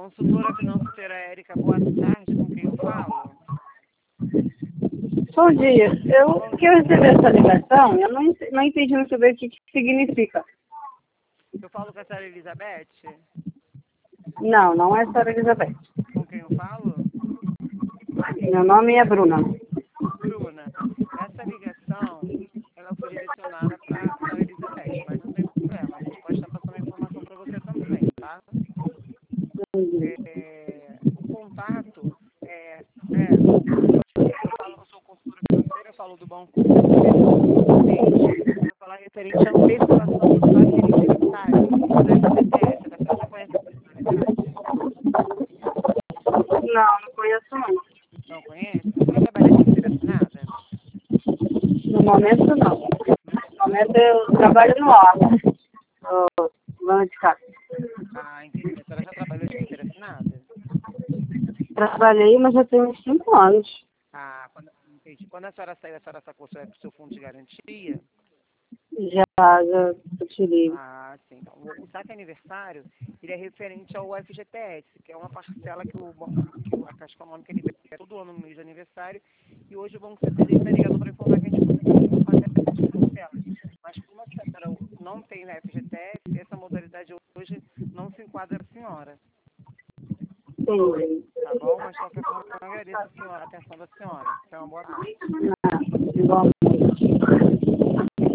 Consultora financeira Érica, boa tarde, com quem eu falo? Bom dia. Eu recebi essa ligação, eu não entendi muito bem o que significa. Eu falo com a senhora Elizabeth? Não é a senhora Elizabeth. Com quem eu falo? Meu nome é Bruna. Bruna, essa ligação, ela foi direcionada para a senhora Elizabeth, mas não tem problema, a gente pode estar passando a informação para você também, tá? O contato eu falo, eu sou consultora financeira, eu falo do banco, eu falar referente à antecipação do saque aniversário da FGTS, a senhora já conhece a personalidade? Não conheço não. Não conhece? A senhora trabalha de carteira assinada? No momento não. No momento eu trabalho no órgão, dono de casa. Ah, entendi. A senhora já trabalhou de carteira assinada? Trabalhei, mas já tem uns 5 anos. Ah, entendi. Quando a senhora saiu, a senhora sacou o seu fundo de garantia? Já tirei. Ah, sim. Então, o saque aniversário, ele é referente ao FGTS, que é uma parcela que a Caixa Econômica libera todo ano no mês de aniversário, e hoje o Banco CTD está ligando para informar que a gente conseguiu fazer essa parcela. Mas como a senhora não tem na FGTS, essa modalidade hoje não se enquadra para a senhora. Entendi. Tá bom? Mas de qualquer forma, eu agradeço a atenção da senhora. Tenha uma boa tarde. Igual.